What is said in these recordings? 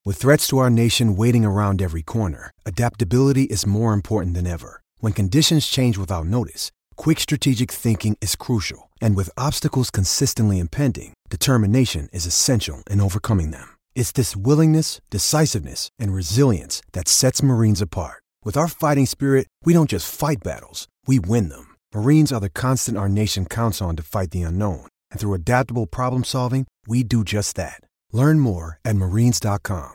With threats to our nation waiting around every corner, adaptability is more important than ever. When conditions change without notice, quick strategic thinking is crucial. And with obstacles consistently impending, determination is essential in overcoming them. It's this willingness, decisiveness, and resilience that sets Marines apart. With our fighting spirit, we don't just fight battles, we win them. Marines are the constant our nation counts on to fight the unknown. And through adaptable problem solving, we do just that. Learn more at marines.com.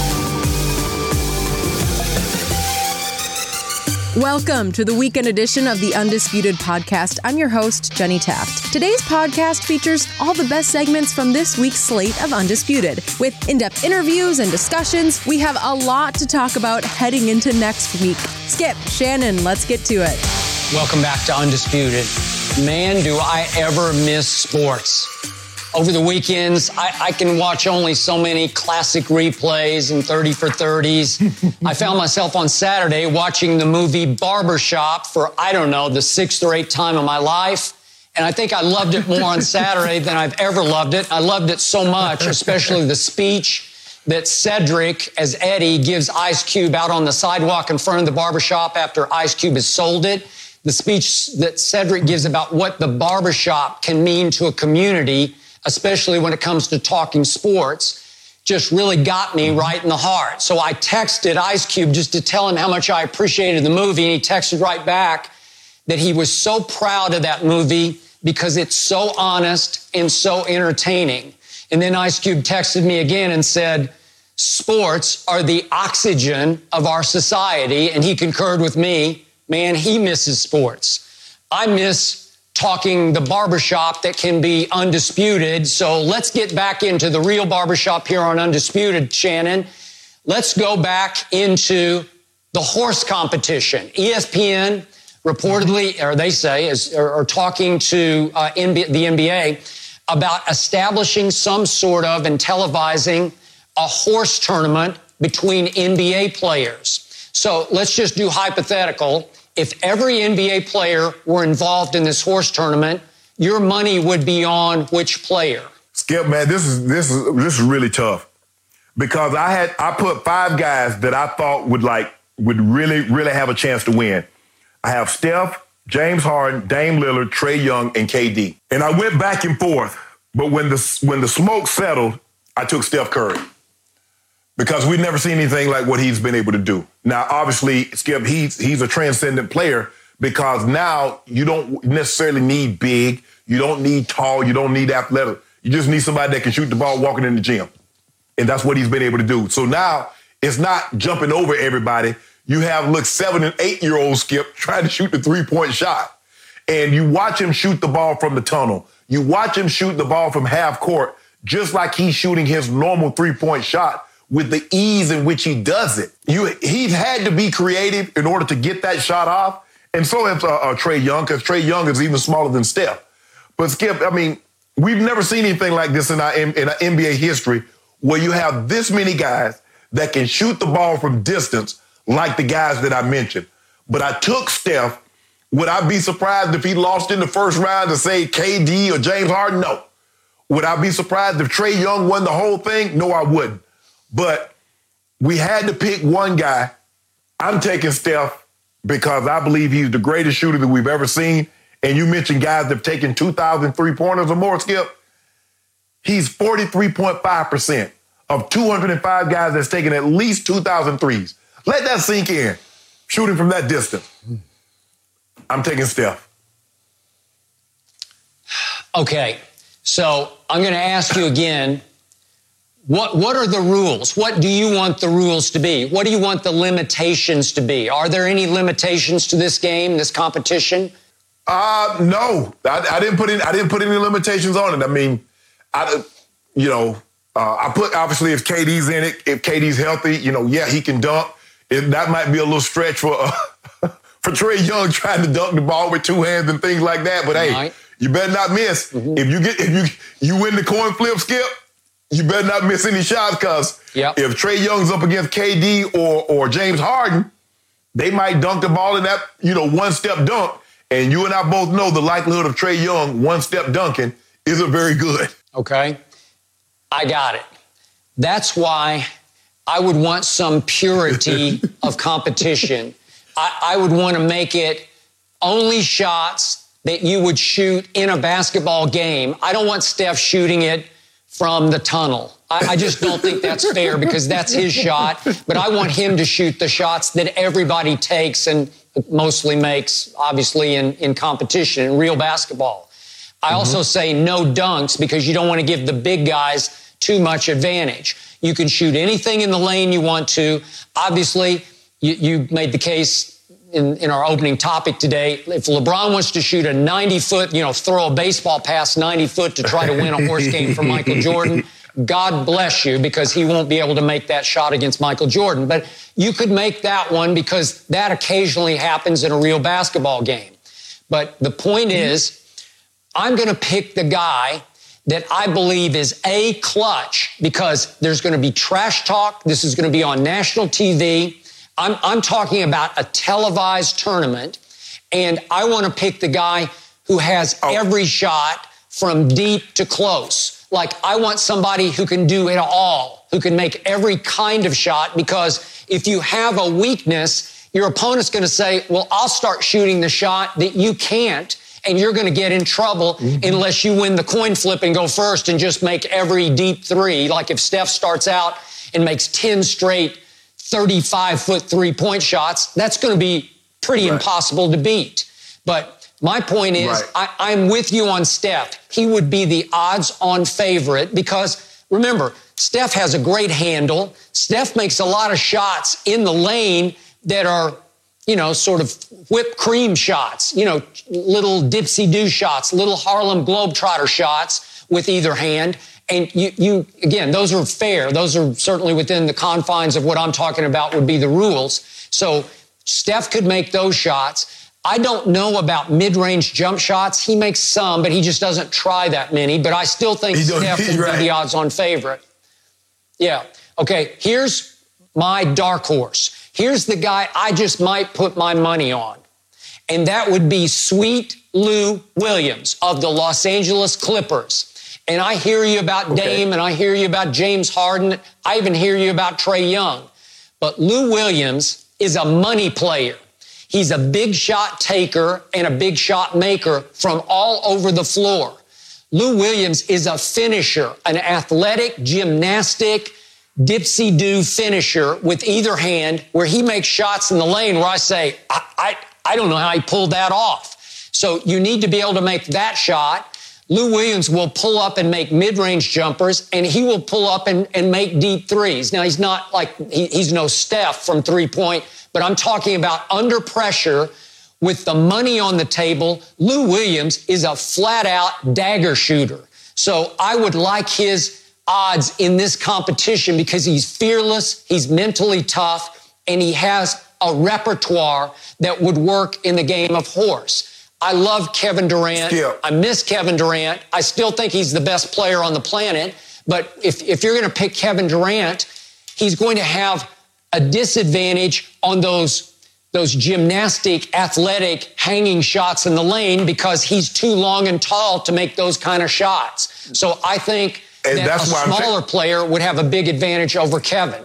Welcome to the weekend edition of the Undisputed Podcast. I'm your host, Jenny Taft. Today's podcast features all the best segments from this week's slate of Undisputed. With in-depth interviews and discussions, we have a lot to talk about heading into next week. Skip, Shannon, let's get to it. Welcome back to Undisputed. Man, do I ever miss sports. Over the weekends, I can watch only so many classic replays and 30 for 30s. I found myself on Saturday watching the movie Barbershop for, the 6th or 8th time of my life. And I think I loved it more on Saturday than I've ever loved it. I loved it so much, especially the speech that Cedric, as Eddie, gives Ice Cube out on the sidewalk in front of the barbershop after Ice Cube has sold it. The speech that Cedric gives about what the barbershop can mean to a community, especially when it comes to talking sports, just really got me right in the heart. So I texted Ice Cube just to tell him how much I appreciated the movie, and he texted right back that he was so proud of that movie because it's so honest and so entertaining. And then Ice Cube texted me again and said, sports are the oxygen of our society, and he concurred with me. Man, he misses sports. I miss talking the barbershop that can be undisputed. So let's get back into the real barbershop here on Undisputed, Shannon. Let's go back into the horse competition. ESPN reportedly, or they say, are talking to the NBA about establishing some sort of and televising a horse tournament between NBA players. So let's just do hypothetical. If every NBA player were involved in this horse tournament, your money would be on which player? Skip, man, this is really tough because I put 5 guys that I thought would really have a chance to win. I have Steph, James Harden, Dame Lillard, Trae Young, and KD. And I went back and forth, but when the smoke settled, I took Steph Curry. Because we've never seen anything like what he's been able to do. Now, obviously, Skip, he's a transcendent player because now you don't necessarily need big, you don't need tall, you don't need athletic. You just need somebody that can shoot the ball walking in the gym. And that's what he's been able to do. So now it's not jumping over everybody. You have, 7 and 8-year-old Skip trying to shoot the 3-point shot. And you watch him shoot the ball from the tunnel. You watch him shoot the ball from half court just like he's shooting his normal 3-point shot, with the ease in which he does it. He's had to be creative in order to get that shot off. And so has Trae Young, because Trae Young is even smaller than Steph. But Skip, we've never seen anything like this in our NBA history where you have this many guys that can shoot the ball from distance like the guys that I mentioned. But I took Steph. Would I be surprised if he lost in the first round to, say, KD or James Harden? No. Would I be surprised if Trae Young won the whole thing? No, I wouldn't. But we had to pick one guy. I'm taking Steph because I believe he's the greatest shooter that we've ever seen. And you mentioned guys that have taken 2,000 3-pointers or more, Skip. He's 43.5% of 205 guys that's taken at least 2,000 threes. Let that sink in. Shooting from that distance. I'm taking Steph. Okay, so I'm going to ask you again, What are the rules? What do you want the rules to be? What do you want the limitations to be? Are there any limitations to this game, this competition? No, I didn't put any limitations on it. I put, obviously, if KD's in it, if KD's healthy, he can dunk. That might be a little stretch for Trae Young trying to dunk the ball with 2 hands and things like that. But hey, you better not miss. Mm-hmm. If you win the coin flip, Skip, you better not miss any shots because if Trae Young's up against KD or James Harden, they might dunk the ball in that, one-step dunk. And you and I both know the likelihood of Trae Young one-step dunking isn't very good. Okay. I got it. That's why I would want some purity of competition. I would want to make it only shots that you would shoot in a basketball game. I don't want Steph shooting it from the tunnel. I just don't think that's fair because that's his shot. But I want him to shoot the shots that everybody takes and mostly makes, obviously, in competition, in real basketball. I also say no dunks because you don't want to give the big guys too much advantage. You can shoot anything in the lane you want to. Obviously, you made the case in our opening topic today. If LeBron wants to shoot a 90-foot, throw a baseball pass 90 foot to try to win a horse game for Michael Jordan, God bless you, because he won't be able to make that shot against Michael Jordan. But you could make that one because that occasionally happens in a real basketball game. But the point is, I'm going to pick the guy that I believe is clutch because there's going to be trash talk. This is going to be on national TV. I'm talking about a televised tournament, and I want to pick the guy who has every shot from deep to close. Like, I want somebody who can do it all, who can make every kind of shot, because if you have a weakness, your opponent's going to say, well, I'll start shooting the shot that you can't, and you're going to get in trouble unless you win the coin flip and go first and just make every deep three. Like if Steph starts out and makes 10 straight 35-foot three-point shots, that's going to be pretty impossible to beat. But my point is, I'm with you on Steph. He would be the odds-on favorite because, remember, Steph has a great handle. Steph makes a lot of shots in the lane that are, sort of whipped cream shots, little dipsy-do shots, little Harlem Globetrotter shots with either hand. And you again, those are fair. Those are certainly within the confines of what I'm talking about would be the rules. So Steph could make those shots. I don't know about mid-range jump shots. He makes some, but he just doesn't try that many. But I still think Steph would be the odds-on favorite. Yeah. Okay, here's my dark horse. Here's the guy I just might put my money on. And that would be Sweet Lou Williams of the Los Angeles Clippers. And I hear you about Dame, and I hear you about James Harden. I even hear you about Trae Young. But Lou Williams is a money player. He's a big shot taker and a big shot maker from all over the floor. Lou Williams is a finisher, an athletic, gymnastic, dipsy-do finisher with either hand, where he makes shots in the lane where I say, I don't know how he pulled that off. So you need to be able to make that shot. Lou Williams will pull up and make mid-range jumpers, and he will pull up and make deep threes. Now, he's not like, he's no Steph from three-point, but I'm talking about under pressure with the money on the table. Lou Williams is a flat-out dagger shooter. So I would like his odds in this competition because he's fearless, he's mentally tough, and he has a repertoire that would work in the game of horse. I love Kevin Durant. I miss Kevin Durant. I still think he's the best player on the planet. But if you're going to pick Kevin Durant, he's going to have a disadvantage on those gymnastic, athletic, hanging shots in the lane because he's too long and tall to make those kind of shots. So I think that a smaller player would have a big advantage over Kevin.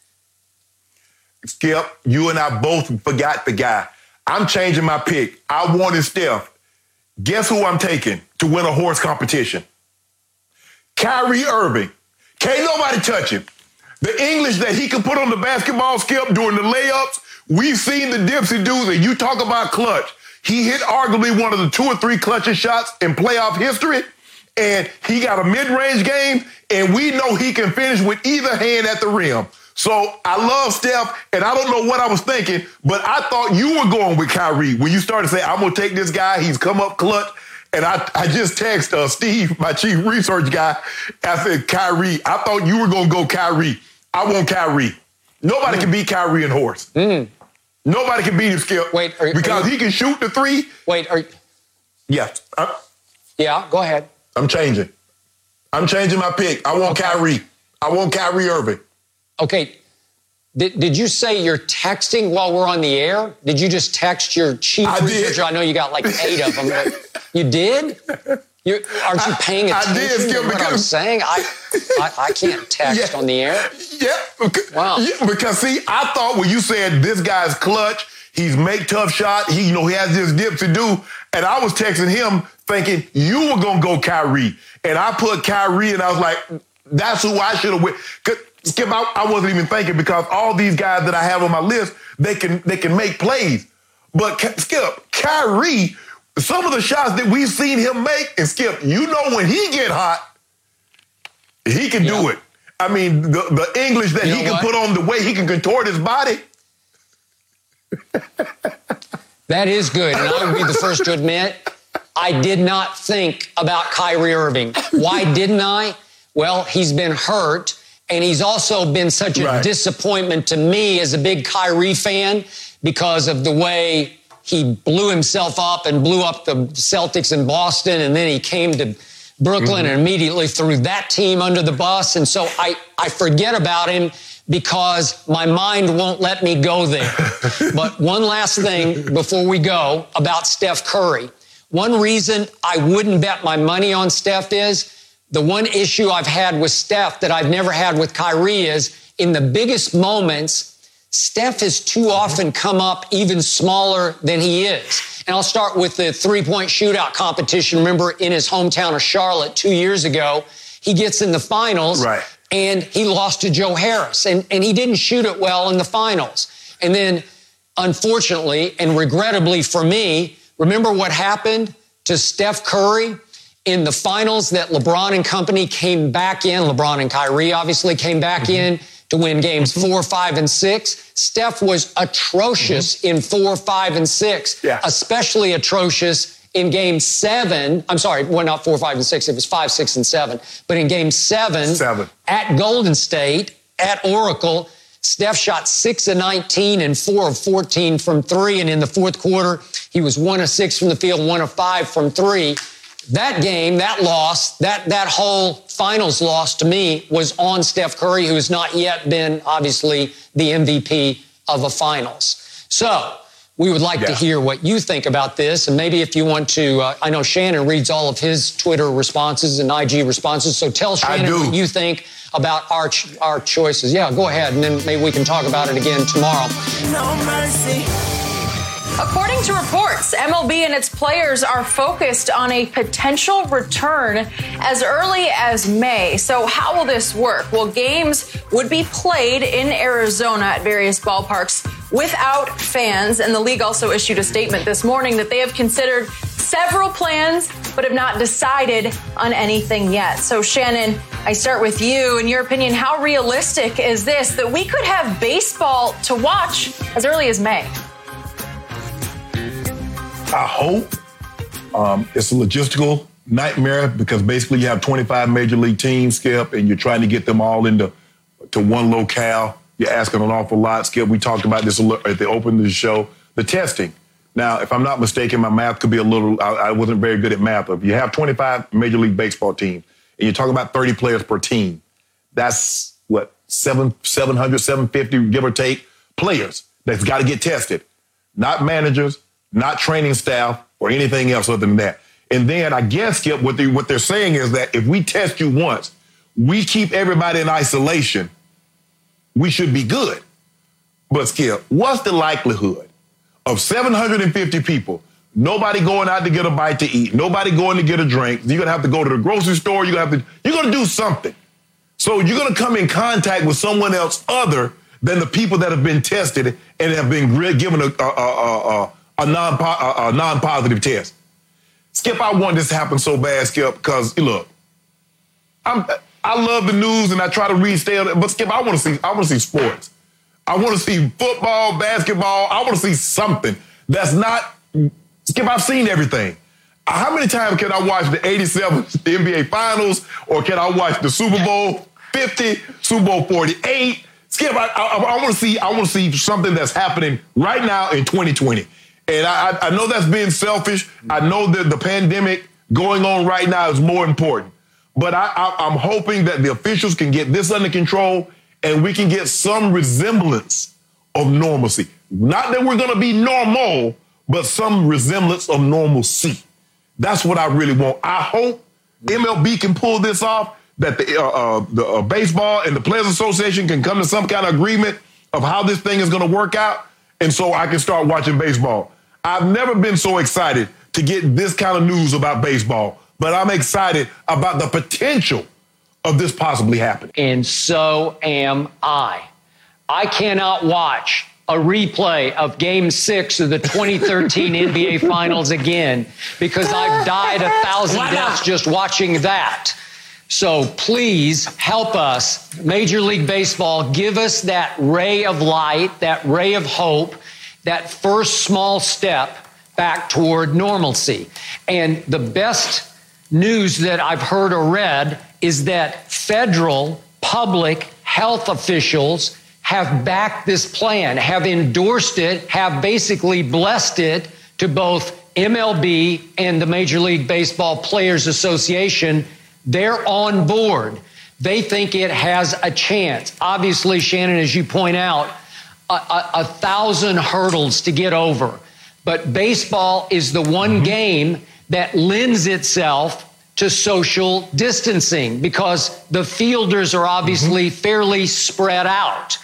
Skip, you and I both forgot the guy. I'm changing my pick. I wanted Steph. Guess who I'm taking to win a horse competition? Kyrie Irving. Can't nobody touch him. The English that he can put on the basketball, Skip, during the layups, we've seen the dipsy dudes, and you talk about clutch. He hit arguably one of the 2 or 3 clutchest shots in playoff history, and he got a mid-range game, and we know he can finish with either hand at the rim. So I love Steph, and I don't know what I was thinking, but I thought you were going with Kyrie when you started saying, I'm going to take this guy. He's come up clutch. And I just texted Steve, my chief research guy. I said, Kyrie. I thought you were going to go Kyrie. I want Kyrie. Nobody can beat Kyrie in horse. Nobody can beat him, Skip. Wait, because he can shoot the three. Wait, Yes. Yeah, go ahead. I'm changing my pick. I want Kyrie. I want Kyrie Irving. Okay. Did you say you're texting while we're on the air? Did you just text your chief researcher? I know you got like 8 of them. But you did? Aren't you paying attention to what I'm saying? I can't text on the air. Yeah. Wow. Yeah, because, see, I thought when you said this guy's clutch, he's make tough shot, he has this dip to do, and I was texting him thinking you were going to go Kyrie. And I put Kyrie, and I was like, that's who I should have went. Skip, I wasn't even thinking because all these guys that I have on my list, they can make plays. But, Skip, Kyrie, some of the shots that we've seen him make, and Skip, when he get hot, he can do it. I mean, the English that he can put on, the way he can contort his body. That is good, and I would be the first to admit, I did not think about Kyrie Irving. Why didn't I? Well, he's been hurt, and he's also been such a disappointment to me as a big Kyrie fan because of the way he blew himself up and blew up the Celtics in Boston, and then he came to Brooklyn and immediately threw that team under the bus. And so I forget about him because my mind won't let me go there. But one last thing before we go about Steph Curry. One reason I wouldn't bet my money on Steph is the one issue I've had with Steph that I've never had with Kyrie is in the biggest moments, Steph has too often come up even smaller than he is. And I'll start with the three-point shootout competition. Remember, in his hometown of Charlotte 2 years ago, he gets in the finals and he lost to Joe Harris. And he didn't shoot it well in the finals. And then, unfortunately and regrettably for me, remember what happened to Steph Curry in the finals that LeBron and company came back in. LeBron and Kyrie obviously came back in to win games 4, 5, and 6. Steph was atrocious in 4, 5, and 6, especially atrocious in game 7. I'm sorry, well, not 4, 5, and 6. It was 5, 6, and 7. But in game 7 at Golden State, at Oracle, Steph shot 6 of 19 and 4 of 14 from 3. And in the fourth quarter, he was 1 of 6 from the field, 1 of 5 from 3. That game, that loss, that whole finals loss to me was on Steph Curry, who has not yet been, obviously, the MVP of a finals. So we would like to hear what you think about this. And maybe if you want to, I know Shannon reads all of his Twitter responses and IG responses. So tell Shannon what you think about our choices. Yeah, go ahead. And then maybe we can talk about it again tomorrow. No mercy. According to reports, MLB and its players are focused on a potential return as early as May. So how will this work? Well, games would be played in Arizona at various ballparks without fans. And the league also issued a statement this morning that they have considered several plans, but have not decided on anything yet. So Shannon, I start with you. In your opinion, how realistic is this that we could have baseball to watch as early as May? I hope. It's a logistical nightmare because basically you have 25 major league teams, Skip, and you're trying to get them all into one locale. You're asking an awful lot, Skip. We talked about this at the opening of the show. The testing. Now, if I'm not mistaken, my math could be a little, I wasn't very good at math. If you have 25 major league baseball teams and you're talking about 30 players per team, that's what, 700, 750, give or take, players that's got to get tested. Not managers, not training staff, or anything else other than that. And then I guess, Skip, what they're saying is that if we test you once, we keep everybody in isolation, we should be good. But, Skip, what's the likelihood of 750 people, nobody going out to get a bite to eat, nobody going to get a drink, you're going to have to go to the grocery store, you're going to do something. So you're going to come in contact with someone else other than the people that have been tested and have been given a non-positive test. Skip, I want this to happen so bad, Skip, because look, I love the news and I try to stay on it, but Skip, I want to see sports. I want to see football, basketball. I want to see something that's not, Skip, I've seen everything. How many times can I watch the 87 NBA Finals, or can I watch the Super Bowl 50, Super Bowl 48? Skip, I want to see something that's happening right now in 2020. And I know that's being selfish. I know that the pandemic going on right now is more important. But I'm hoping that the officials can get this under control and we can get some resemblance of normalcy. Not that we're going to be normal, but some resemblance of normalcy. That's what I really want. I hope MLB can pull this off, that the baseball and the Players Association can come to some kind of agreement of how this thing is going to work out, and so I can start watching baseball. I've never been so excited to get this kind of news about baseball, but I'm excited about the potential of this possibly happening. And so am I. I cannot watch a replay of Game 6 of the 2013 NBA Finals again because I've died 1,000 deaths just watching that. So please help us, Major League Baseball, give us that ray of light, that ray of hope, that first small step back toward normalcy. And the best news that I've heard or read is that federal public health officials have backed this plan, have endorsed it, have basically blessed it to both MLB and the Major League Baseball Players Association. They're on board. They think it has a chance. Obviously, Shannon, as you point out, 1,000 hurdles to get over. But baseball is the one game that lends itself to social distancing because the fielders are obviously fairly spread out.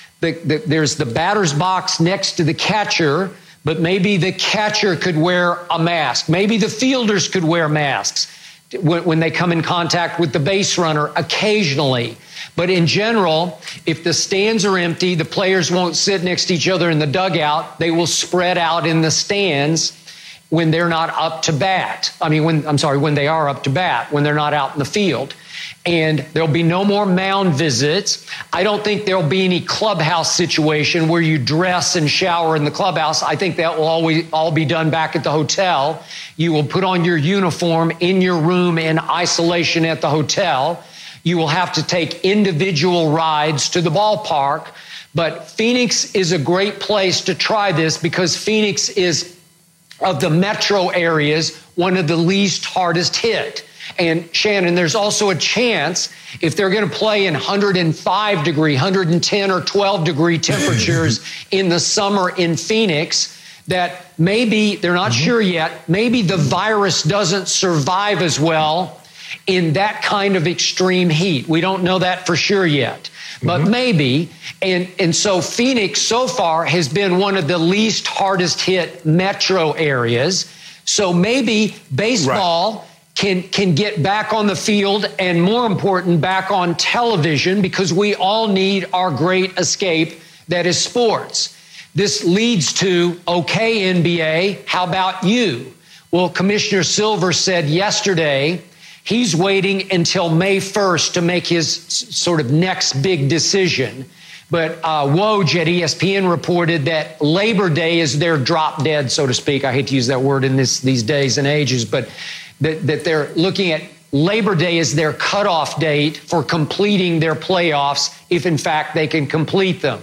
There's the batter's box next to the catcher, but maybe the catcher could wear a mask. Maybe the fielders could wear masks when they come in contact with the base runner occasionally. But in general, if the stands are empty, the players won't sit next to each other in the dugout. They will spread out in the stands when they're not up to bat. When they are up to bat, when they're not out in the field. And there'll be no more mound visits. I don't think there'll be any clubhouse situation where you dress and shower in the clubhouse. I think that will always all be done back at the hotel. You will put on your uniform in your room in isolation at the hotel. You will have to take individual rides to the ballpark. But Phoenix is a great place to try this because Phoenix is, of the metro areas, one of the least hardest hit. And Shannon, there's also a chance if they're going to play in 105 degree, 110 or 12 degree temperatures in the summer in Phoenix, that maybe, they're not sure yet, maybe the virus doesn't survive as well in that kind of extreme heat. We don't know that for sure yet, but maybe. And so Phoenix so far has been one of the least hardest hit metro areas. So maybe baseball can get back on the field and, more important, back on television because we all need our great escape that is sports. This leads to, okay, NBA, how about you? Well, Commissioner Silver said yesterday he's waiting until May 1st to make his sort of next big decision. But Woj at ESPN reported that Labor Day is their drop dead, so to speak. I hate to use that word in these days and ages, but that they're looking at Labor Day as their cutoff date for completing their playoffs, if in fact they can complete them.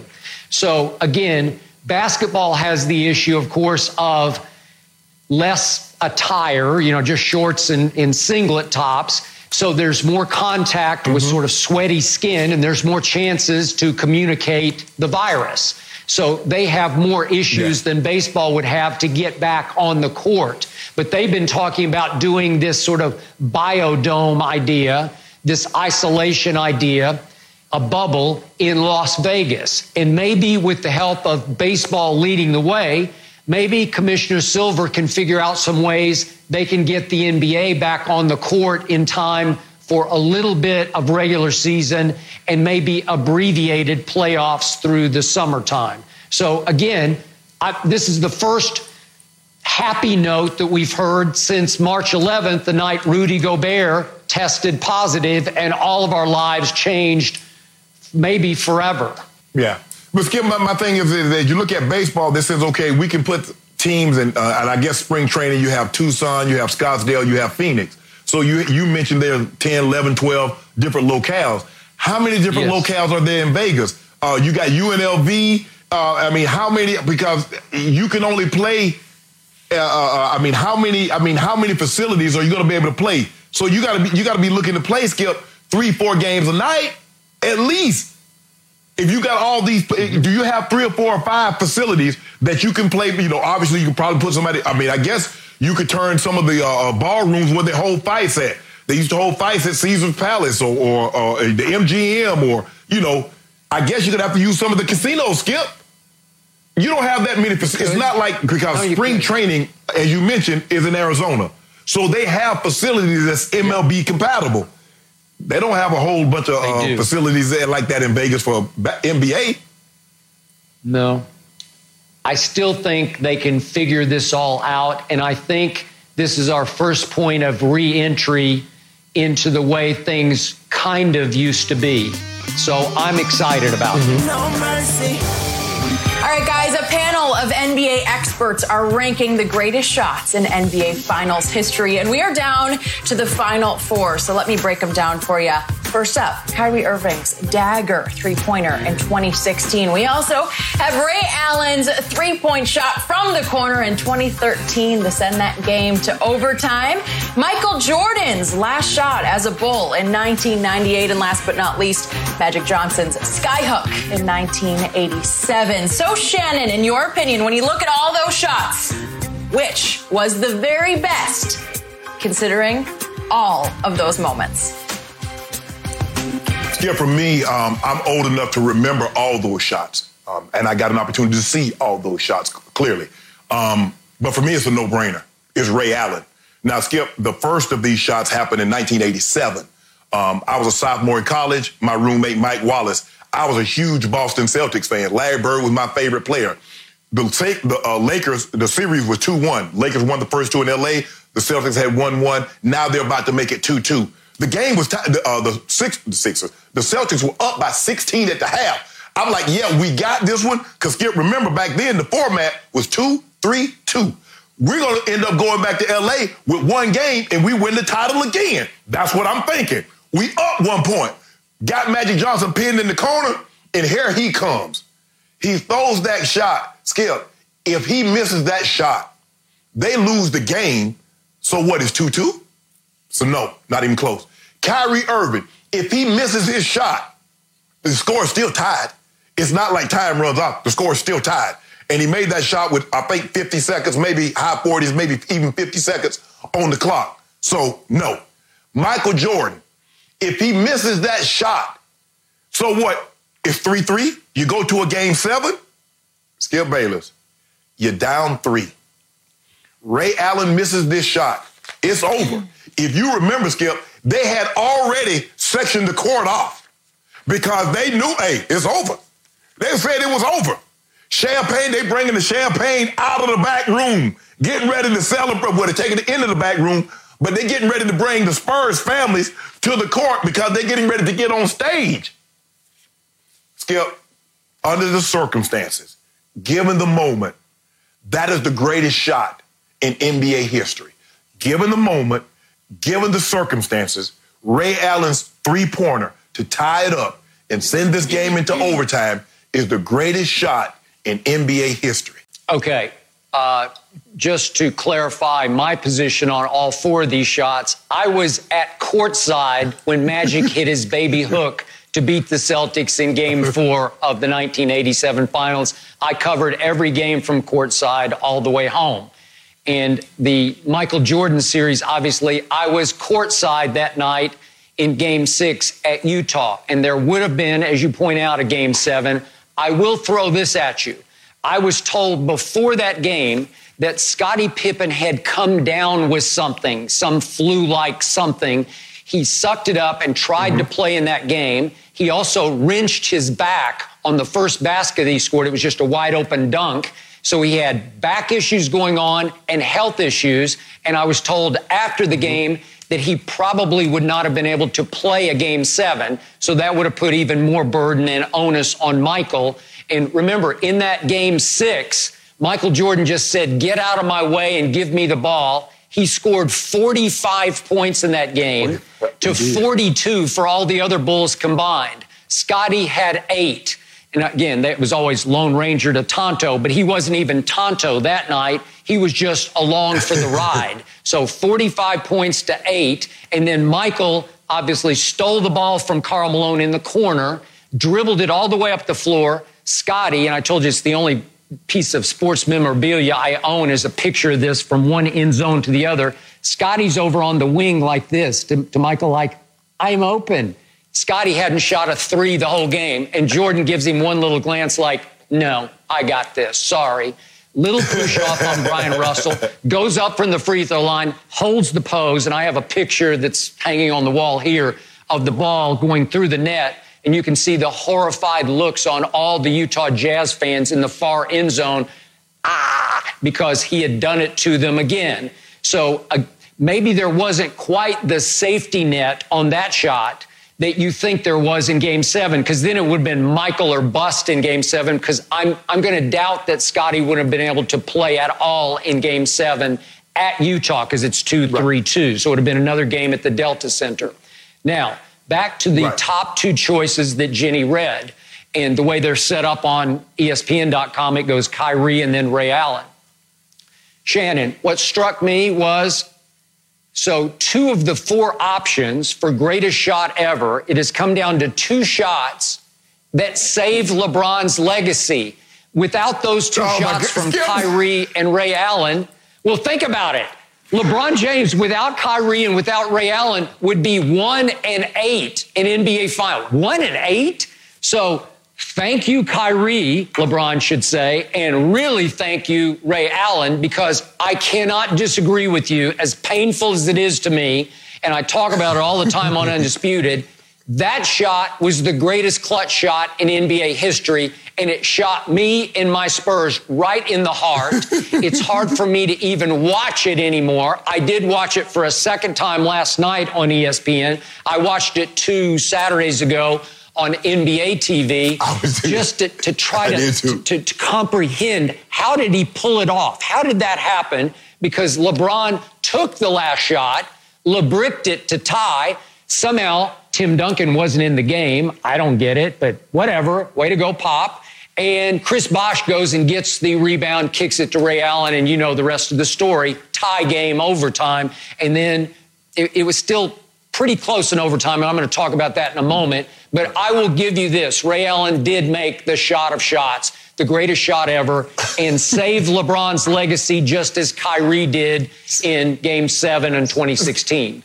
So again, basketball has the issue, of course, of less attire, just shorts and singlet tops. So there's more contact with sort of sweaty skin, and there's more chances to communicate the virus. So they have more issues than baseball would have to get back on the court. But they've been talking about doing this sort of biodome idea, this isolation idea, a bubble in Las Vegas. And maybe with the help of baseball leading the way, maybe Commissioner Silver can figure out some ways they can get the NBA back on the court in time for a little bit of regular season and maybe abbreviated playoffs through the summertime. So again, this is the first happy note that we've heard since March 11th, the night Rudy Gobert tested positive, and all of our lives changed maybe forever. Yeah. But Skip, my thing is that you look at baseball that says, okay, we can put teams in, and I guess spring training, you have Tucson, you have Scottsdale, you have Phoenix. So you mentioned there are 10, 11, 12 different locales. How many different locales are there in Vegas? You got UNLV. How many? Because you can only play. How many facilities are you going to be able to play? So you got to be looking to play, Skip, 3-4 games a night at least. If you got all these, do you have 3 or 4 or 5 facilities that you can play? Obviously you can probably put somebody. I guess You could turn some of the ballrooms where they hold fights at. They used to hold fights at Caesar's Palace or the MGM or, I guess you could have to use some of the casinos, Skip. You don't have that many facilities. It's not like, because spring training, as you mentioned, is in Arizona. So they have facilities that's MLB compatible. They don't have a whole bunch of facilities there like that in Vegas for NBA. No. I still think they can figure this all out, and I think this is our first point of re-entry into the way things kind of used to be. So I'm excited about it. No mercy. All right, guys, a panel of NBA experts are ranking the greatest shots in NBA Finals history, and we are down to the Final Four. So let me break them down for you. First up, Kyrie Irving's dagger three-pointer in 2016. We also have Ray Allen's three-point shot from the corner in 2013 to send that game to overtime. Michael Jordan's last shot as a Bull in 1998. And last but not least, Magic Johnson's skyhook in 1987. So, Shannon, in your opinion, when you look at all those shots, which was the very best, considering all of those moments? Yeah, for me, I'm old enough to remember all those shots. And I got an opportunity to see all those shots clearly. But for me, it's a no-brainer. It's Ray Allen. Now, Skip, the first of these shots happened in 1987. I was a sophomore in college. My roommate, Mike Wallace, I was a huge Boston Celtics fan. Larry Bird was my favorite player. The Lakers, the series was 2-1. Lakers won the first two in L.A. The Celtics had 1-1. Now they're about to make it 2-2. The game was tied. The Celtics were up by 16 at the half. I'm like, yeah, we got this one. Because, Skip, remember, back then, the format was 2-3-2. We're going to end up going back to L.A. with one game, and we win the title again. That's what I'm thinking. We up 1 point. Got Magic Johnson pinned in the corner, and here he comes. He throws that shot. Skip, if he misses that shot, they lose the game. So what, is 2-2? So no, not even close. Kyrie Irving, if he misses his shot, the score is still tied. It's not like time runs off. The score is still tied. And he made that shot with, I think, 50 seconds, maybe high 40s, maybe even 50 seconds on the clock. So no. Michael Jordan, if he misses that shot, so what? It's 3-3. You go to a game 7. Skip Bayless, you're down 3. Ray Allen misses this shot. It's over. If you remember, Skip, they had already sectioned the court off because they knew, hey, it's over. They said it was over. Champagne, they bringing the champagne out of the back room, getting ready to celebrate. Well, they're taking it into the back room, but they're getting ready to bring the Spurs families to the court because they're getting ready to get on stage. Skip, under the circumstances, given the moment, that is the greatest shot in NBA history. Given the moment, given the circumstances, Ray Allen's three-pointer to tie it up and send this game into overtime is the greatest shot in NBA history. Okay, just to clarify my position on all 4 of these shots, I was at courtside when Magic hit his baby hook to beat the Celtics in Game 4 of the 1987 Finals. I covered every game from courtside all the way home. And the Michael Jordan series, obviously, I was courtside that night in Game 6 at Utah. And there would have been, as you point out, a Game 7. I will throw this at you. I was told before that game that Scottie Pippen had come down with something, some flu-like something. He sucked it up and tried to play in that game. He also wrenched his back on the first basket that he scored. It was just a wide-open dunk. So he had back issues going on and health issues. And I was told after the game that he probably would not have been able to play a Game 7. So that would have put even more burden and onus on Michael. And remember, in that Game 6, Michael Jordan just said, get out of my way and give me the ball. He scored 45 points in that game to 42 for all the other Bulls combined. Scottie had 8. And again, that was always Lone Ranger to Tonto, but he wasn't even Tonto that night. He was just along for the ride. So 45 points to 8. And then Michael obviously stole the ball from Karl Malone in the corner, dribbled it all the way up the floor. Scottie, and I told you it's the only piece of sports memorabilia I own is a picture of this from one end zone to the other. Scotty's over on the wing like this to Michael, like, I'm open. Scotty hadn't shot a 3 the whole game, and Jordan gives him one little glance like, no, I got this, sorry. Little push off on Brian Russell, goes up from the free throw line, holds the pose, and I have a picture that's hanging on the wall here of the ball going through the net, and you can see the horrified looks on all the Utah Jazz fans in the far end zone, because he had done it to them again. So maybe there wasn't quite the safety net on that shot that you think there was in Game 7, because then it would have been Michael or bust in Game 7, because I'm going to doubt that Scotty would have been able to play at all in Game 7 at Utah, because it's 2-3-2. So it would have been another game at the Delta Center. Now, back to the top 2 choices that Jenny read, and the way they're set up on ESPN.com, it goes Kyrie and then Ray Allen. Shannon, what struck me was, so 2 of the 4 options for greatest shot ever, it has come down to 2 shots that save LeBron's legacy. Without those 2 shots from Kyrie and Ray Allen, well, think about it. LeBron James, without Kyrie and without Ray Allen, would be 1-8 in NBA Final. 1-8? So thank you, Kyrie, LeBron should say, and really thank you, Ray Allen, because I cannot disagree with you, as painful as it is to me, and I talk about it all the time on Undisputed. That shot was the greatest clutch shot in NBA history, and it shot me and my Spurs right in the heart. It's hard for me to even watch it anymore. I did watch it for a second time last night on ESPN. I watched it 2 Saturdays ago on NBA TV, just to try to comprehend, how did he pull it off? How did that happen? Because LeBron took the last shot, LeBricked it to tie. Somehow, Tim Duncan wasn't in the game. I don't get it, but whatever. Way to go, Pop. And Chris Bosh goes and gets the rebound, kicks it to Ray Allen, and you know the rest of the story. Tie game, overtime. And then it was still pretty close in overtime, and I'm going to talk about that in a moment. But I will give you this. Ray Allen did make the shot of shots, the greatest shot ever, and saved LeBron's legacy just as Kyrie did in Game 7 in 2016.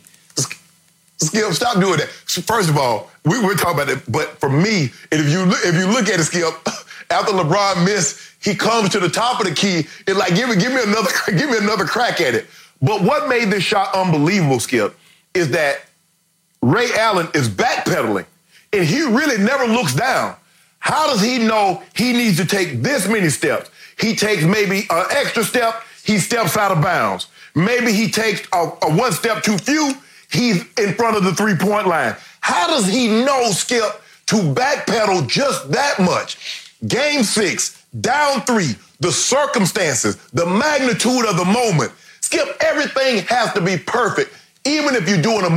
Skip, stop doing that. First of all, we're talking about it, but for me, if you look at it, Skip, after LeBron missed, he comes to the top of the key. It's like, give me another crack at it. But what made this shot unbelievable, Skip, is that Ray Allen is backpedaling, and he really never looks down. How does he know he needs to take this many steps? He takes maybe an extra step, he steps out of bounds. Maybe he takes a 1 step too few, he's in front of the 3-point line. How does he know, Skip, to backpedal just that much? Game 6, down 3, the circumstances, the magnitude of the moment. Skip, everything has to be perfect. Even if you're doing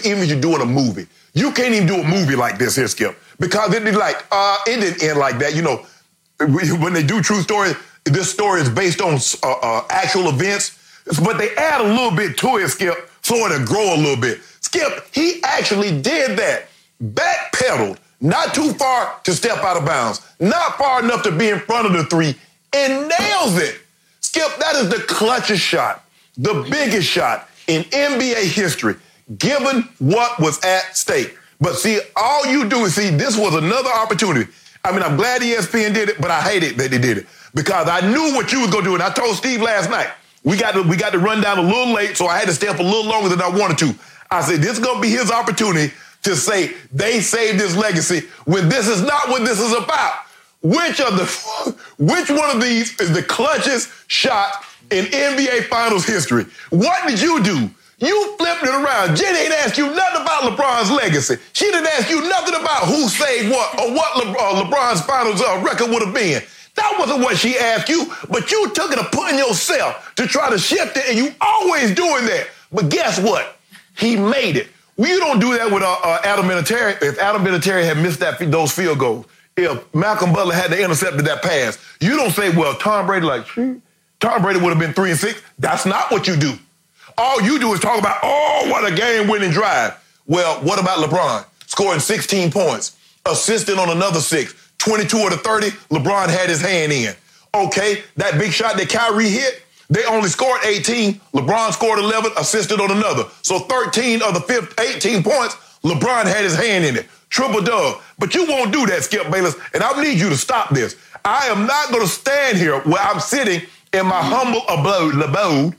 a movie, you can't even do a movie like this here, Skip, because it didn't end like that. You know, when they do true stories, this story is based on actual events, but they add a little bit to it, Skip, so it'll grow a little bit. Skip, he actually did that. Backpedaled, not too far to step out of bounds, not far enough to be in front of the 3, and nails it. Skip, that is the clutchest shot, the biggest shot in NBA history, given what was at stake. But see, all you do is see, this was another opportunity. I mean, I'm glad ESPN did it, but I hate it that they did it, because I knew what you was going to do. And I told Steve last night, we got to run down a little late, so I had to stay up a little longer than I wanted to. I said, this is going to be his opportunity to say they saved his legacy, when this is not what this is about. Which one of these is the clutchest shot in NBA Finals history? What did you do? You flipped it around. Jenny ain't asked you nothing about LeBron's legacy. She didn't ask you nothing about who saved what, or what LeBron's Finals record would have been. That wasn't what she asked you, but you took it upon yourself to try to shift it, and you always doing that. But guess what? He made it. Well, you don't do that with Adam Vinatieri. If Adam Vinatieri had missed those field goals, if Malcolm Butler had intercepted that pass, you don't say, well, Tom Brady Tom Brady would have been 3-6. That's not what you do. All you do is talk about, what a game-winning drive. Well, what about LeBron? Scoring 16 points, assisting on another 6, 22 of the 30, LeBron had his hand in. Okay, that big shot that Kyrie hit, they only scored 18. LeBron scored 11, assisted on another. So 13 of the 18 points, LeBron had his hand in it. Triple-dub. But you won't do that, Skip Bayless, and I need you to stop this. I am not going to stand here where I'm sitting in my humble abode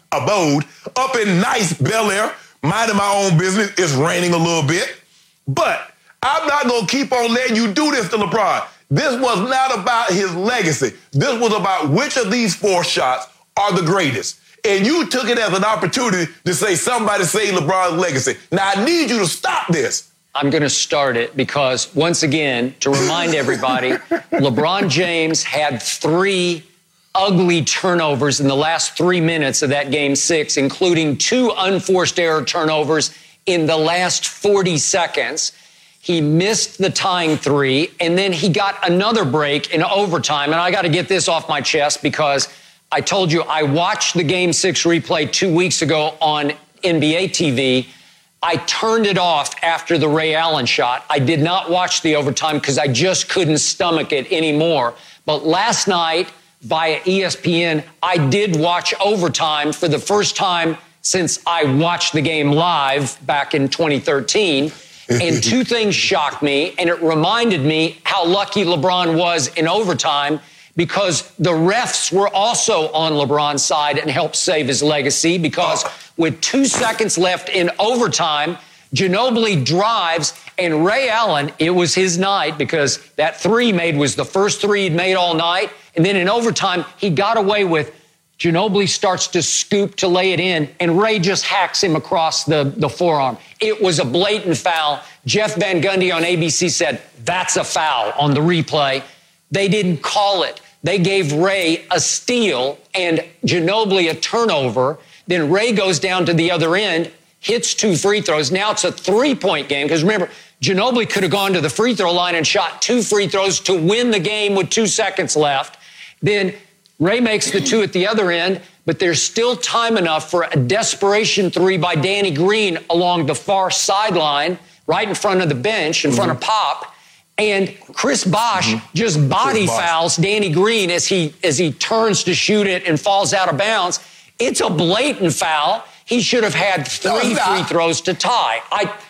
up in nice Bel Air, minding my own business. It's raining a little bit. But I'm not going to keep on letting you do this to LeBron. This was not about his legacy. This was about which of these 4 shots are the greatest. And you took it as an opportunity to say somebody saved LeBron's legacy. Now, I need you to stop this. I'm going to start it because, once again, to remind everybody, LeBron James had 3 ugly turnovers in the last 3 minutes of that Game 6, including 2 unforced error turnovers in the last 40 seconds. He missed the tying 3, and then he got another break in overtime. And I got to get this off my chest because I told you I watched the Game 6 replay 2 weeks ago on NBA TV. I turned it off after the Ray Allen shot. I did not watch the overtime because I just couldn't stomach it anymore. But last night, via ESPN, I did watch overtime for the first time since I watched the game live back in 2013. And 2 things shocked me, and it reminded me how lucky LeBron was in overtime because the refs were also on LeBron's side and helped save his legacy because with 2 seconds left in overtime, Ginobili drives, and Ray Allen, it was his night because that 3 made was the first 3 he'd made all night. And then in overtime, he got away with Ginobili starts to scoop to lay it in, and Ray just hacks him across the forearm. It was a blatant foul. Jeff Van Gundy on ABC said, that's a foul on the replay. They didn't call it. They gave Ray a steal and Ginobili a turnover. Then Ray goes down to the other end, hits 2 free throws. Now it's a 3-point game because remember, Ginobili could have gone to the free throw line and shot 2 free throws to win the game with 2 seconds left. Then Ray makes the 2 at the other end, but there's still time enough for a desperation 3 by Danny Green along the far sideline, right in front of the bench, in front of Pop. And Chris Bosh just body fouls Danny Green as he turns to shoot it and falls out of bounds. It's a blatant foul. He should have had 3 free throws to tie.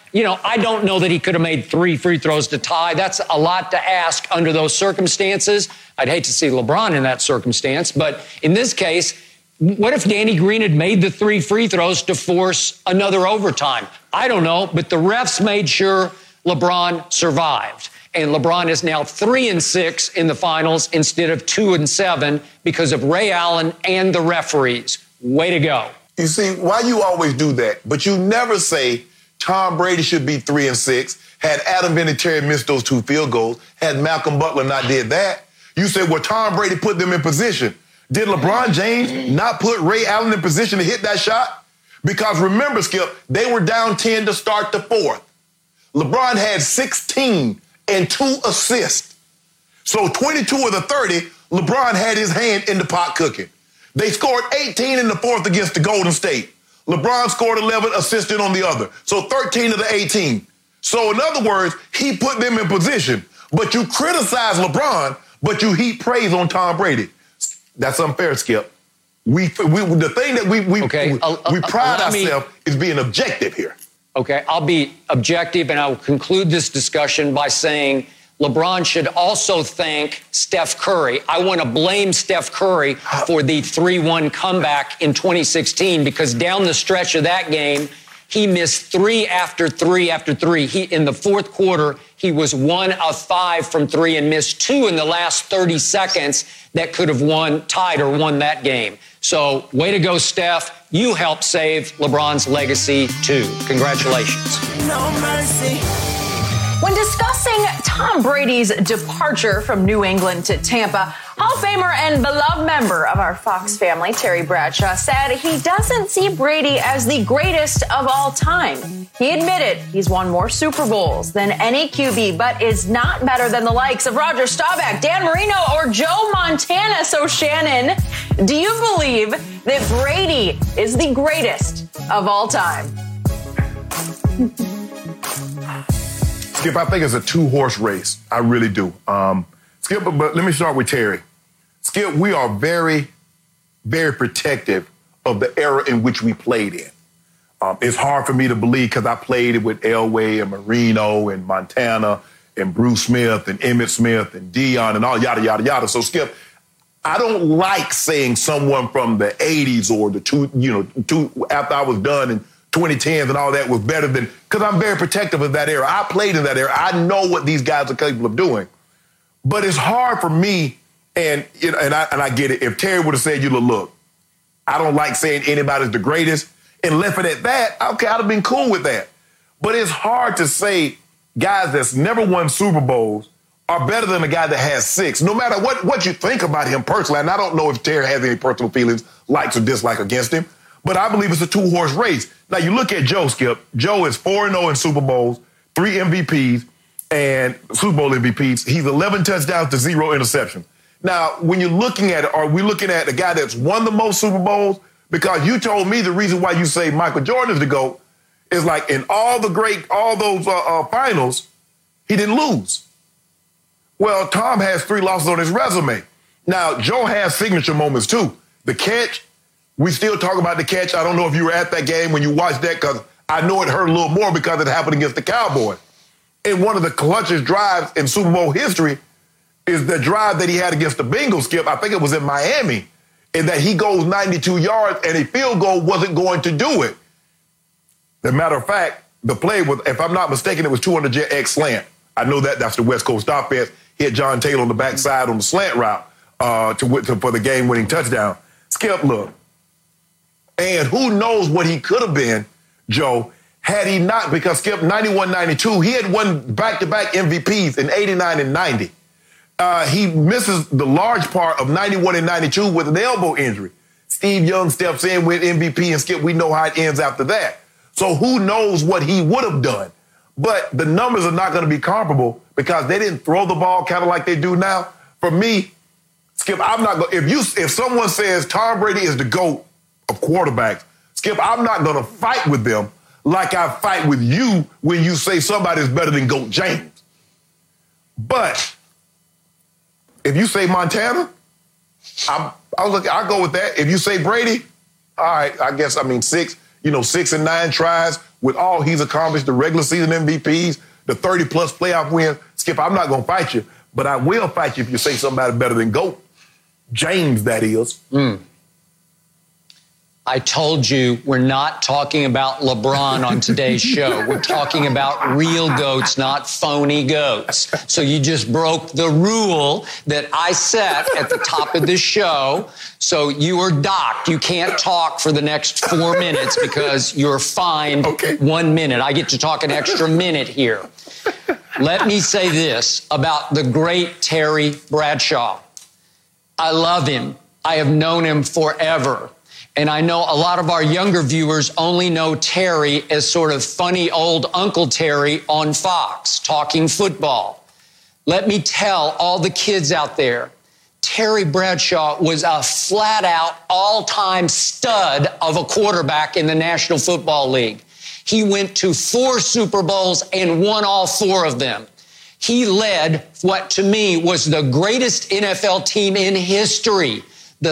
I don't know that he could have made 3 free throws to tie. That's a lot to ask under those circumstances. I'd hate to see LeBron in that circumstance. But in this case, what if Danny Green had made the 3 free throws to force another overtime? I don't know, but the refs made sure LeBron survived. And LeBron is now 3-6 in the finals instead of 2-7 because of Ray Allen and the referees. Way to go. You see, why you always do that, but you never say Tom Brady should be 3-6. Had Adam Vinatieri missed those 2 field goals, had Malcolm Butler not did that, you say, well, Tom Brady put them in position. Did LeBron James not put Ray Allen in position to hit that shot? Because remember, Skip, they were down 10 to start the 4th. LeBron had 16 and 2 assists. So 22 of the 30, LeBron had his hand in the pot cooking. They scored 18 in the 4th against the Golden State. LeBron scored 11, assisted on the other. So 13 of the 18. So in other words, he put them in position. But you criticize LeBron, but you heap praise on Tom Brady. That's unfair, Skip. The thing that we pride ourselves is being objective here. Okay, I'll be objective, and I'll conclude this discussion by saying LeBron should also thank Steph Curry. I want to blame Steph Curry for the 3-1 comeback in 2016 because down the stretch of that game, he missed 3 after 3 after 3. In the 4th quarter, he was 1 of 5 from 3 and missed 2 in the last 30 seconds that could have tied or won that game. So, way to go, Steph. You helped save LeBron's legacy, too. Congratulations. No mercy. When discussing Tom Brady's departure from New England to Tampa, Hall of Famer and beloved member of our Fox family, Terry Bradshaw, said he doesn't see Brady as the greatest of all time. He admitted he's won more Super Bowls than any QB, but is not better than the likes of Roger Staubach, Dan Marino, or Joe Montana. So, Shannon, do you believe that Brady is the greatest of all time? Skip, I think it's a 2-horse race. I really do. Skip, but let me start with Terry. Skip, we are very, very protective of the era in which we played in. It's hard for me to believe because I played it with Elway and Marino and Montana and Bruce Smith and Emmitt Smith and Dion and all yada, yada, yada. So, Skip, I don't like saying someone from the 80s or after I was done in 2010s and all that was better than, because I'm very protective of that era. I played in that era. I know what these guys are capable of doing. But it's hard for me, and I get it. If Terry would have said, look, I don't like saying anybody's the greatest, and left it at that, okay, I'd have been cool with that. But it's hard to say guys that's never won Super Bowls are better than a guy that has 6, no matter what you think about him personally. And I don't know if Terry has any personal feelings, likes or dislikes against him, but I believe it's a 2-horse race. Now, you look at Joe, Skip. Joe is 4-0 in Super Bowls, 3 MVPs, and Super Bowl MVPs. He's 11 touchdowns to 0 interceptions. Now, when you're looking at it, are we looking at the guy that's won the most Super Bowls? Because you told me the reason why you say Michael Jordan is the GOAT is like in all those finals, he didn't lose. Well, Tom has 3 losses on his resume. Now, Joe has signature moments too. The catch, we still talk about the catch. I don't know if you were at that game when you watched that, because I know it hurt a little more because it happened against the Cowboys. And one of the clutchest drives in Super Bowl history is the drive that he had against the Bengals, Skip. I think it was in Miami. And that he goes 92 yards and a field goal wasn't going to do it. As a matter of fact, the play was, if I'm not mistaken, it was 200 X slant. I know that's the West Coast offense. Hit John Taylor on the backside on the slant route for the game-winning touchdown. Skip, look. And who knows what he could have been, Joe, had he not, because Skip, 91-92, he had won back-to-back MVPs in 89 and 90. He misses the large part of 91 and 92 with an elbow injury. Steve Young steps in with MVP, and Skip, we know how it ends after that. So who knows what he would have done. But the numbers are not going to be comparable because they didn't throw the ball kind of like they do now. For me, Skip, I'm not going to, if someone says Tom Brady is the GOAT of quarterbacks, Skip, I'm not going to fight with them like I fight with you when you say somebody's better than GOAT James. But if you say Montana, I'll go with that. If you say Brady, all right, I guess, 6 and 9 tries with all he's accomplished, the regular season MVPs, the 30-plus playoff wins. Skip, I'm not going to fight you, but I will fight you if you say somebody better than GOAT James, that is. I told you we're not talking about LeBron on today's show. We're talking about real GOATs, not phony GOATs. So you just broke the rule that I set at the top of this show. So you are docked. You can't talk for the next 4 minutes because you're fined 1 minute. I get to talk an extra minute here. Let me say this about the great Terry Bradshaw. I love him. I have known him forever. And I know a lot of our younger viewers only know Terry as sort of funny old Uncle Terry on Fox, talking football. Let me tell all the kids out there, Terry Bradshaw was a flat-out, all-time stud of a quarterback in the National Football League. He went to 4 Super Bowls and won all 4 of them. He led what, to me, was the greatest NFL team in history, the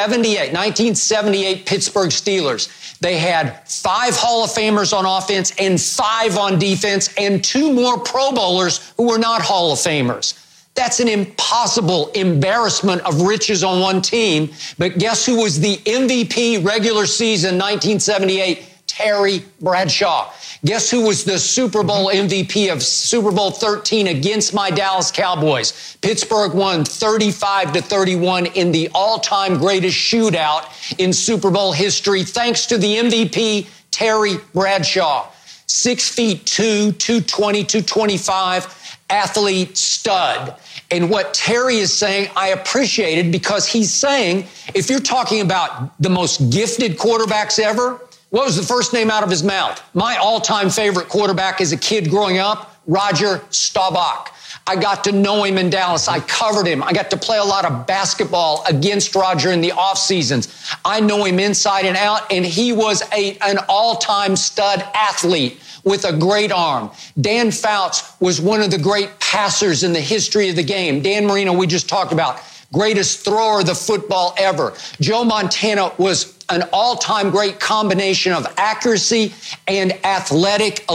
1978 Pittsburgh Steelers. They had 5 Hall of Famers on offense and 5 on defense and 2 more Pro Bowlers who were not Hall of Famers. That's an impossible embarrassment of riches on one team. But guess who was the MVP regular season 1978? Terry Bradshaw. Guess who was the Super Bowl MVP of Super Bowl 13 against my Dallas Cowboys? Pittsburgh won 35-31 in the all-time greatest shootout in Super Bowl history, thanks to the MVP, Terry Bradshaw. 6'2", 220, 225, athlete, stud. And what Terry is saying, I appreciated, because he's saying, if you're talking about the most gifted quarterbacks ever, what was the first name out of his mouth? My all-time favorite quarterback as a kid growing up, Roger Staubach. I got to know him in Dallas. I covered him. I got to play a lot of basketball against Roger in the off seasons. I know him inside and out, and he was an all-time stud athlete with a great arm. Dan Fouts was one of the great passers in the history of the game. Dan Marino, we just talked about. greatest thrower of the football ever. Joe Montana was an all-time great combination of accuracy and athletic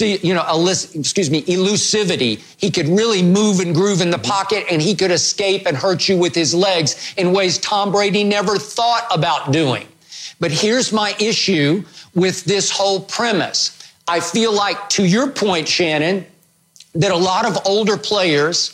elusivity. He could really move and groove in the pocket, and he could escape and hurt you with his legs in ways Tom Brady never thought about doing. But here's my issue with this whole premise. I feel like, to your point, Shannon, that a lot of older players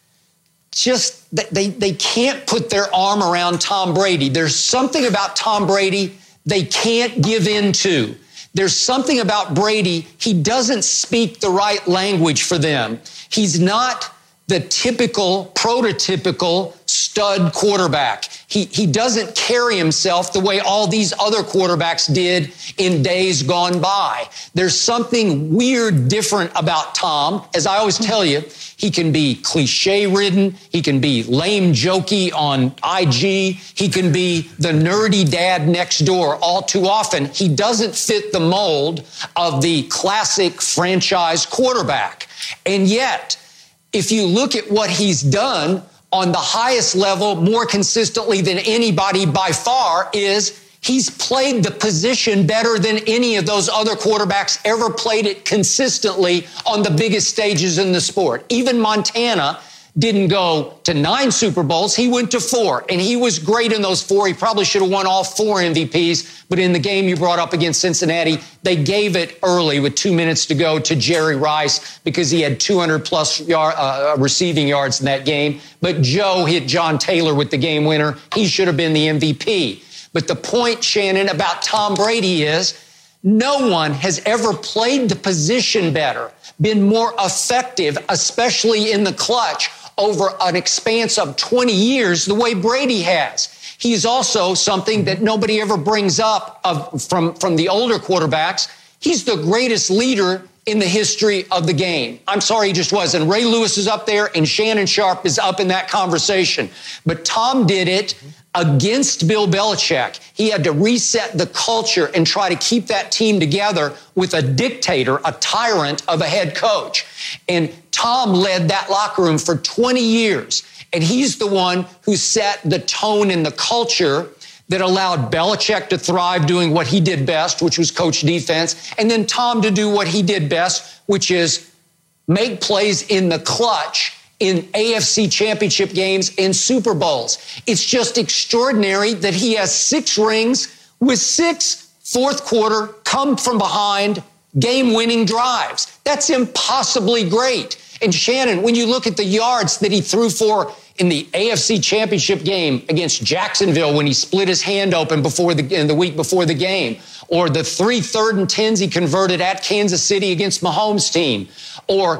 just, they can't put their arm around Tom Brady. There's something about Tom Brady they can't give in to. There's something about Brady, he doesn't speak the right language for them. He's not the typical, prototypical stud quarterback. He doesn't carry himself the way all these other quarterbacks did in days gone by. There's something weird, different about Tom. As I always tell you, he can be cliche-ridden. He can be lame, jokey on IG. He can be the nerdy dad next door. All too often, he doesn't fit the mold of the classic franchise quarterback. And yet, if you look at what he's done on the highest level more consistently than anybody by far, is he's played the position better than any of those other quarterbacks ever played it consistently on the biggest stages in the sport. Even Montana didn't go to 9 Super Bowls. He went to 4, and he was great in those 4. He probably should have won all 4 MVPs, but in the game you brought up against Cincinnati, they gave it early with 2 minutes to go to Jerry Rice because he had 200-plus receiving yards in that game. But Joe hit John Taylor with the game winner. He should have been the MVP. But the point, Shannon, about Tom Brady is no one has ever played the position better, been more effective, especially in the clutch, over an expanse of 20 years the way Brady has. He's also something that nobody ever brings up from the older quarterbacks. He's the greatest leader in the history of the game. I'm sorry, he just was. And Ray Lewis is up there, and Shannon Sharpe is up in that conversation. But Tom did it against Bill Belichick. He had to reset the culture and try to keep that team together with a dictator, a tyrant of a head coach. And Tom led that locker room for 20 years. And he's the one who set the tone and the culture that allowed Belichick to thrive doing what he did best, which was coach defense, and then Tom to do what he did best, which is make plays in the clutch in AFC championship games and Super Bowls. It's just extraordinary that he has 6 rings with 6 fourth quarter come from behind game-winning drives. That's impossibly great. And Shannon, when you look at the yards that he threw for in the AFC championship game against Jacksonville when he split his hand open in the week before the game, or the 3 3rd and 10s he converted at Kansas City against Mahomes' team, or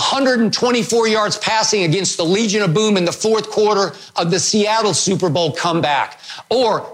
124 yards passing against the Legion of Boom in the fourth quarter of the Seattle Super Bowl comeback, or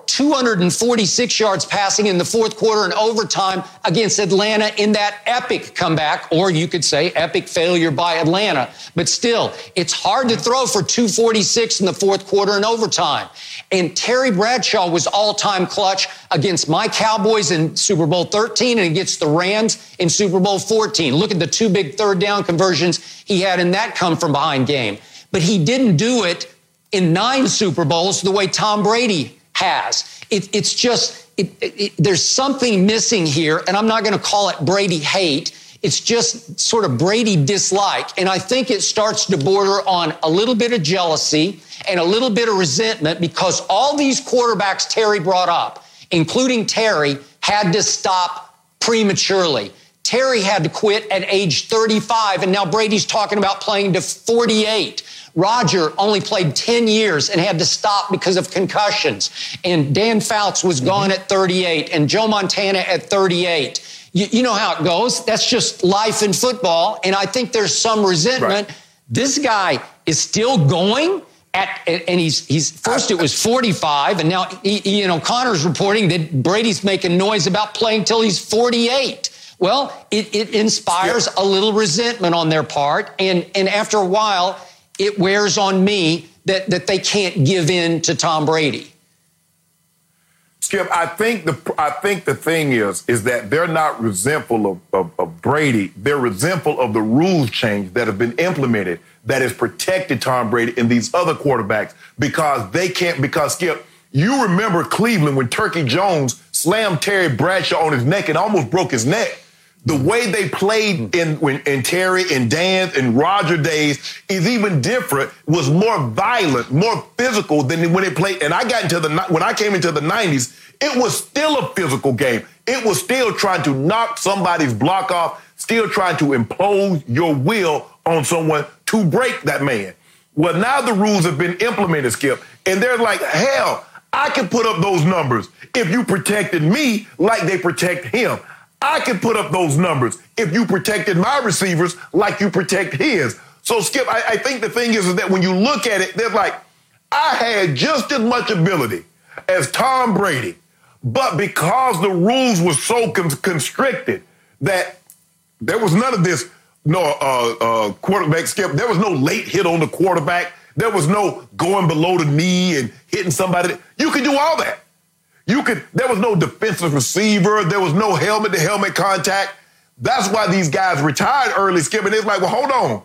246 yards passing in the fourth quarter in overtime against Atlanta in that epic comeback, or you could say epic failure by Atlanta. But still, it's hard to throw for 246 in the fourth quarter in overtime. And Terry Bradshaw was all-time clutch against my Cowboys in Super Bowl 13 and against the Rams in Super Bowl 14. Look at the 2 big third down conversions he had in that come-from-behind game. But he didn't do it in 9 Super Bowls the way Tom Brady has. It's just, there's something missing here, and I'm not going to call it Brady hate. It's just sort of Brady dislike. And I think it starts to border on a little bit of jealousy and a little bit of resentment because all these quarterbacks Terry brought up, including Terry, had to stop prematurely. Terry had to quit at age 35, and now Brady's talking about playing to 48. Roger only played 10 years and had to stop because of concussions. And Dan Fouts was gone at 38, and Joe Montana at 38. You know how it goes. That's just life in football, and I think there's some resentment. Right. This guy is still going. And he's first it was 45, and now Connor's reporting that Brady's making noise about playing till he's 48. Well, it inspires a little resentment on their part, and after a while, it wears on me that they can't give in to Tom Brady. Skip, I think the thing is that they're not resentful of Brady. They're resentful of the rules change that have been implemented that has protected Tom Brady and these other quarterbacks because Skip, you remember Cleveland when Turkey Jones slammed Terry Bradshaw on his neck and almost broke his neck. The way they played in Terry and Dan's and Roger days is even different, was more violent, more physical than when they played. And when I came into the 90s, it was still a physical game. It was still trying to knock somebody's block off, still trying to impose your will on someone to break that man. Well, now the rules have been implemented, Skip, and they're like, hell, I can put up those numbers if you protected me like they protect him. I can put up those numbers if you protected my receivers like you protect his. So, Skip, I think the thing is that when you look at it, they're like, I had just as much ability as Tom Brady, but because the rules were so constricted that there was none of this, quarterback, Skip, there was no late hit on the quarterback. There was no going below the knee and hitting somebody. You could do all that. There was no defensive receiver. There was no helmet-to-helmet contact. That's why these guys retired early, Skip. And it's like, well, hold on.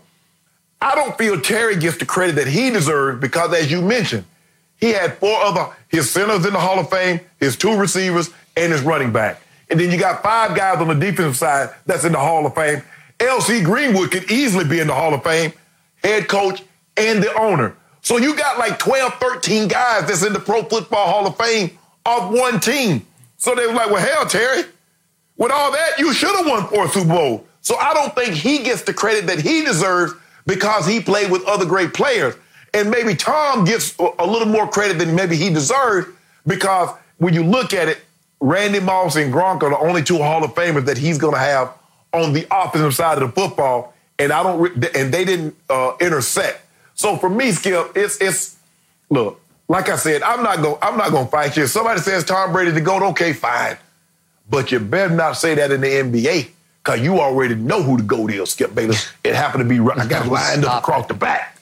I don't feel Terry gets the credit that he deserves because, as you mentioned, he had his centers in the Hall of Fame, his 2 receivers, and his running back. And then you got 5 guys on the defensive side that's in the Hall of Fame. L.C. Greenwood could easily be in the Hall of Fame, head coach and the owner. So you got like 12, 13 guys that's in the Pro Football Hall of Fame off one team. So they were like, well, hell, Terry, with all that, you should have won 4 Super Bowls. So I don't think he gets the credit that he deserves because he played with other great players. And maybe Tom gets a little more credit than maybe he deserves because when you look at it, Randy Moss and Gronk are the only 2 Hall of Famers that he's going to have on the offensive side of the football, and they didn't intersect. So for me, Skip, it's look. Like I said, I'm not gonna fight you. If somebody says Tom Brady the GOAT, okay, fine. But you better not say that in the NBA, because you already know who the GOAT is, Skip Bayless. It happened to be I got lined up across the back.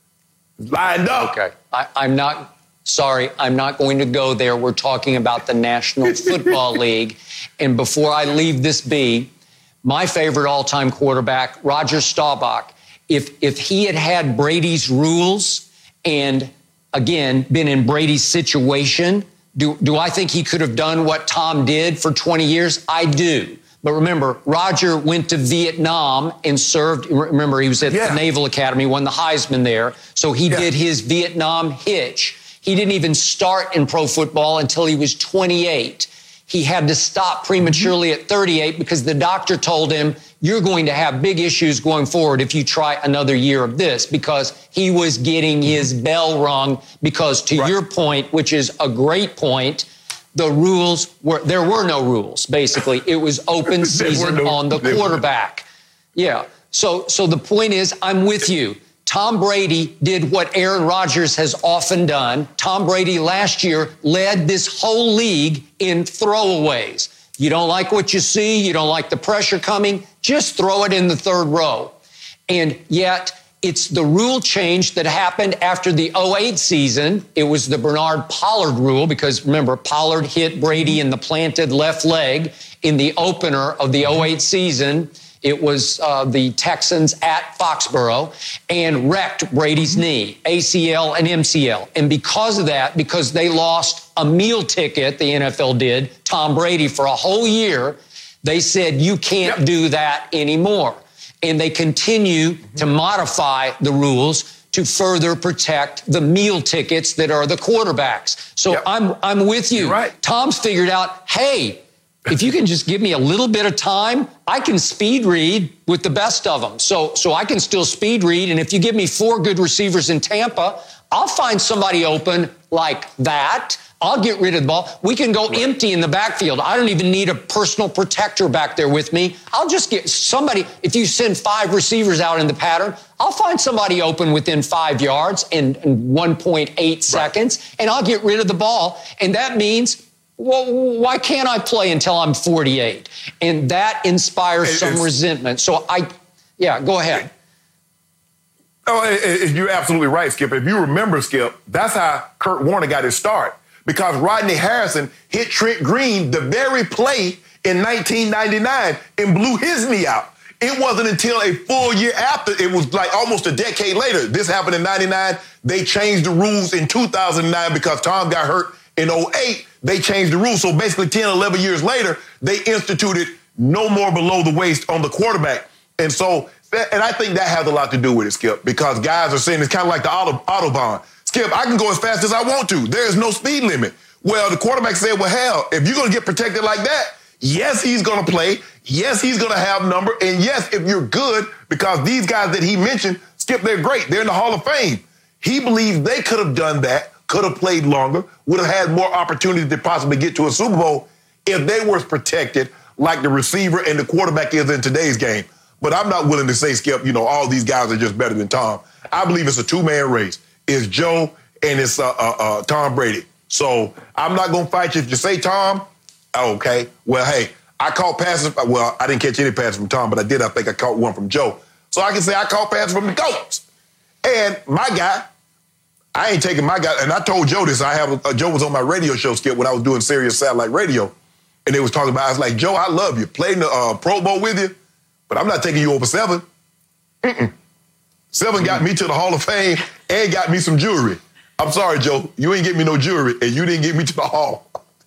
Lined up. Okay. I'm not going to go there. We're talking about the National Football League. And before I leave this be, my favorite all-time quarterback, Roger Staubach, if he had Brady's rules and again, been in Brady's situation, do I think he could have done what Tom did for 20 years? I do. But remember, Roger went to Vietnam and served. Remember, he was at the Naval Academy, won the Heisman there. So he did his Vietnam hitch. He didn't even start in pro football until he was 28. He had to stop prematurely at 38 because the doctor told him, you're going to have big issues going forward if you try another year of this, because he was getting his bell rung because, to your point, which is a great point, there were no rules, basically. It was open season on the quarterback. Yeah. So the point is, I'm with you. Tom Brady did what Aaron Rodgers has often done. Tom Brady last year led this whole league in throwaways. You don't like what you see, you don't like the pressure coming, just throw it in the third row. And yet, it's the rule change that happened after the 2008 season. It was the Bernard Pollard rule, because remember, Pollard hit Brady in the planted left leg in the opener of the 2008 season. It was the Texans at Foxborough and wrecked Brady's knee, ACL and MCL. And because of that, because they lost a meal ticket, the NFL did, Tom Brady for a whole year, they said, you can't do that anymore. And they continue to modify the rules to further protect the meal tickets that are the quarterbacks. So I'm with you. Right. Tom's figured out, hey, if you can just give me a little bit of time, I can speed read with the best of them. So I can still speed read. And if you give me 4 good receivers in Tampa, I'll find somebody open like that. I'll get rid of the ball. We can go empty in the backfield. I don't even need a personal protector back there with me. I'll just get somebody. If you send 5 receivers out in the pattern, I'll find somebody open within 5 yards in 1.8 seconds, and I'll get rid of the ball. And that means, well, why can't I play until I'm 48? And that inspires some resentment. So go ahead. You're absolutely right, Skip. If you remember, Skip, that's how Kurt Warner got his start. Because Rodney Harrison hit Trent Green the very play in 1999 and blew his knee out. It wasn't until a full year after, it was like almost a decade later. This happened in 99. They changed the rules in 2009 because Tom got hurt in 08. They changed the rules. So basically 10, 11 years later, they instituted no more below the waist on the quarterback. And so, and I think that has a lot to do with it, Skip, because guys are saying it's kind of like the Autobahn. Skip, I can go as fast as I want to. There is no speed limit. Well, the quarterback said, well, hell, if you're going to get protected like that, yes, he's going to play. Yes, he's going to have number. And yes, if you're good, because these guys that he mentioned, Skip, they're great. They're in the Hall of Fame. He believes they could have done that, could have played longer, would have had more opportunity to possibly get to a Super Bowl if they were protected like the receiver and the quarterback is in today's game. But I'm not willing to say, Skip, all these guys are just better than Tom. I believe it's a two-man race. It's Joe and it's Tom Brady. So I'm not going to fight you. If you say Tom, okay. Well, hey, I caught passes. Well, I didn't catch any passes from Tom, but I think I caught one from Joe. So I can say I caught passes from the GOATs. And my guy, I ain't taking my guy. And I told Joe this. Joe was on my radio show, Skip, when I was doing Sirius Satellite Radio. And they was talking about, I was like, Joe, I love you. Played in the Pro Bowl with you, but I'm not taking you over 7. 7 got me to the Hall of Fame and got me some jewelry. I'm sorry, Joe. You ain't get me no jewelry, and you didn't get me to the Hall.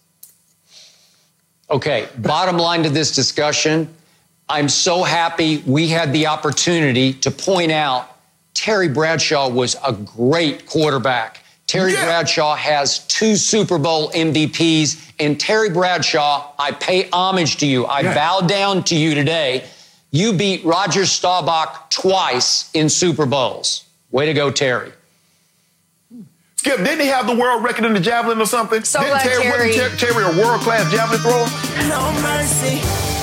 Okay, bottom line to this discussion, I'm so happy we had the opportunity to point out Terry Bradshaw was a great quarterback. Terry Bradshaw has 2 Super Bowl MVPs, and Terry Bradshaw, I pay homage to you. I bow down to you today. You beat Roger Staubach twice in Super Bowls. Way to go, Terry. Skip, didn't he have the world record in the javelin or something? So glad Terry. Wasn't Terry a world-class javelin thrower? No mercy.